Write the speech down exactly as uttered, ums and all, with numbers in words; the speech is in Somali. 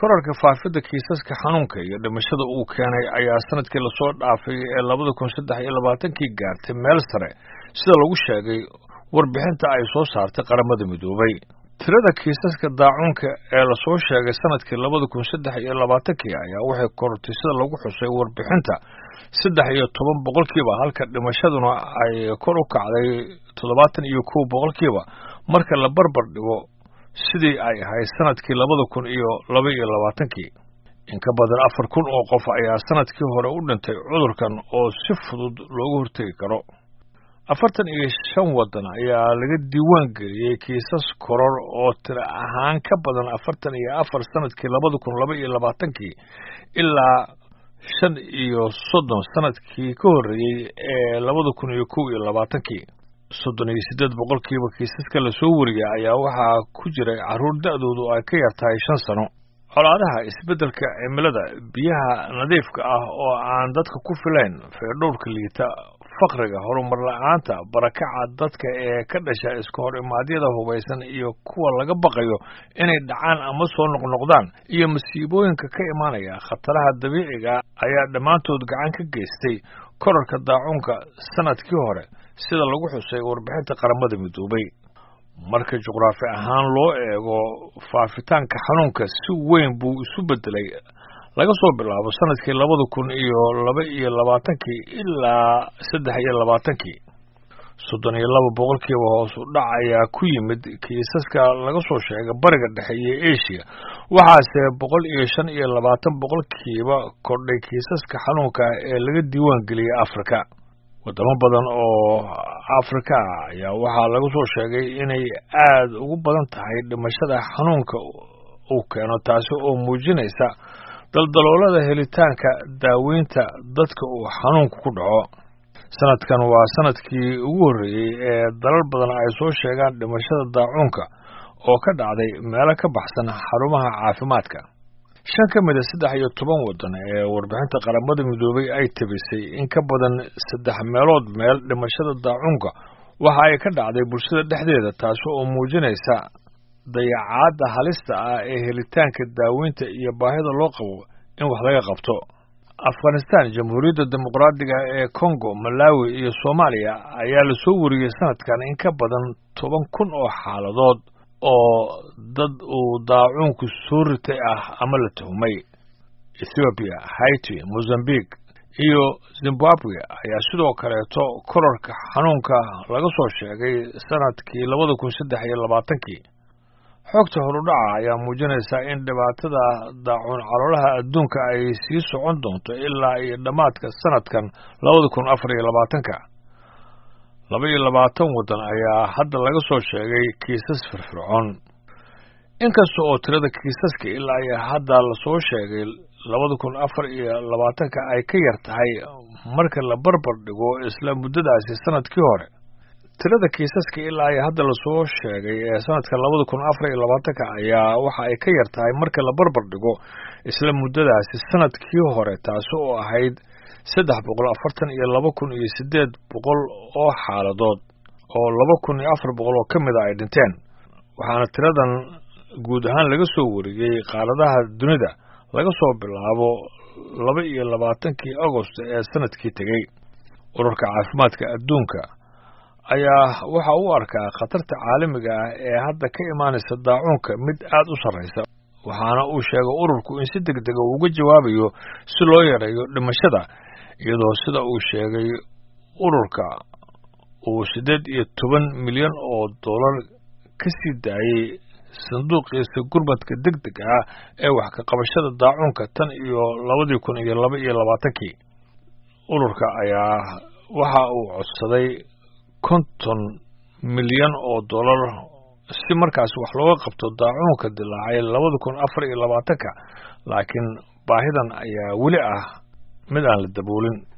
korarka faafidda kiisaska xanuunka iyo dhimashada uu keenay ayaa sanadkii lasoo dhaafay ee labada kun saddex iyo labaatankii gaartay meel sare sida lagu sheegay warbixinta ay soo saartay qaramada midoobay. tirada kiisaska daacuunka ee lasoo sheegay sanadkii labada kun saddex iyo labaatankii ayaa waxay korortay sida lagu xusay warbixinta saddex iyo toban boqolkiiba, halka dhimashaduna ay kor u kacday toddobaatan iyo kow boqolkiiba marka la barbar dhigo sidii ay ahayd sanadkii labada kun iyo laba iyo labaatankii. in ka badan afar kun oo qof ayaa sanadkii hore u dhintay cudurkan oo si fudud looga hortegi karo. afartan iyo shan waddan ayaa laga diiwaan geliyey kiisas koror oo tiro ahaan ka badan afartan iyo afar sanadkii labada kun laba iyo labaatankii ilaa shan iyo soddon sanadkii ka horreeyey ee labada kun iyo kow iyo labaatankii. soddon iyo siddeed boqolkiiba kiisaska lasoo wariyay ayaa waxaa ku jiray carruur da'doodu ay ka yar tahay shan sano. colaadaha, isbeddelka cimilada, biyaha nadiifka ah oo aan dadka ku filayn, feedhowrka liita, faqriga, horumar la'aanta, barakaca dadka ee ka dhasha iska hor imaadyada hubaysan iyo kuwa laga baqayo inay dhacaan ama soo noqnoqdaan, iyo masiibooyinka ka imaanaya khataraha dabiiciga ayaa dhammaantood gacan ka geystay korarka daacuunka sanadkii hore sida lagu xusay warbixinta qaramada midoobay. marka juqraafi ahaan loo eego faafitaanka xanuunka si weyn buu isu beddelay laga soo bilaabo sanadkii labada kun iyo laba iyo labaatankii ilaa saddex iyo labaatankii. soddon iyo laba boqolkiiba hoos u dhac ayaa ku yimid kiisaska laga soo sheegay bariga dhexe iyo Asia, waxaase boqol iyo shan iyo labaatan boqolkiiba kordhay kiisaska xanuunka ee laga diiwaan geliyey Afrika. wadamo badan oo Afrika ayaa waxaa lagu soo sheegay inay aad ugu badan tahay dhimashada xanuunka uu keeno, taasi oo muujinaysa daldaloolada helitaanka daaweynta dadka uu xanuunku ku dhaco. sanadkan waa sanadkii ugu horreeyey ee dalal badan ay soo sheegaan dhimashada daacuunka oo ka dhacday meelo ka baxsan xarumaha caafimaadka. shan ka mid a saddex iyo toban waddan ee warbixinta qaramada midoobay ay tabisay in ka badan saddex meelood meel dhimashada daacuunka waxa ay ka dhacday bulshada dhexdeeda, taasi oo muujinaysa dayacaadda halista ah ee helitaanka daaweynta iyo baahida loo qabo in wax laga qabto. Afghanistan, Jamhuuriyadda Dimuqraadiga ee Congo, Malawi iyo Soomaaliya ayaa la soo wariyey sanadkan in ka badan toban kun oo xaaladood oo dad uu daacuunku soo ritay ah ama la tuhmay. Ethiopia, Haiti, Mozambique iyo Zimbabwe ayaa sidoo kaleeto korarka xanuunka laga soo sheegay sanadkii labada kun saddex iyo labaatankii. xogta horudhaca ayaa muujinaysa in dhibaatada daacuun caloolaha adduunka ay sii socon doonto ilaa iyo dhammaadka sanadkan labada kun afar iyo labaatanka. laba iyo labaatan waddan ayaa hadda laga soo sheegay kiisas firfircoon. inkasta oo tirada kiisaska ilaa iyo hadda lasoo sheegay labada kun afar iyo labaatanka ay ka yar tahay marka la barbar dhigo isla muddadaasi sanadkii hore. tirada kiisaska ilaa iyo hadda lasoo sheegay ee sanadka labada kun afar iyo labaatanka ayaa waxa ay ka yar tahay marka la barbar dhigo isla muddadaasi sanadkii hore, taasi oo ahayd saddex boqol afartan iyo laba kun iyo siddeed boqol oo xaaladood oo laba kun iyo afar boqol oo ka mid a ay dhinteen. waxaana tiradan guud ahaan laga soo wariyey qaaradaha dunida laga soo bilaabo laba iyo labaatankii Agost ee sanadkii tegey. ururka caafimaadka adduunka ayaa waxa uu arkaa khatarta caalamiga ah ee hadda ka imaanaysa daacuunka mid aad u sarreysa, waxaana uu sheegay ururku in si degdeg ah uga jawaabayo si loo yareeyo dhimashada, iyadoo sida uu sheegay ururka uu siddeed iyo toban milyan oo dollar ka sii daayey sanduuqiisa gurmadka degdega ah ee wax ka qabashada daacuunka tan iyo labadii kun iyo laba iyo labaatankii. ururka ayaa waxa uu codsaday konton milyan oo dollar si markaas wax looga qabto daacuunka dilaacay labada kun afar iyo labaatanka, laakiin baahidan ayaa weli ah mid aan la daboolin.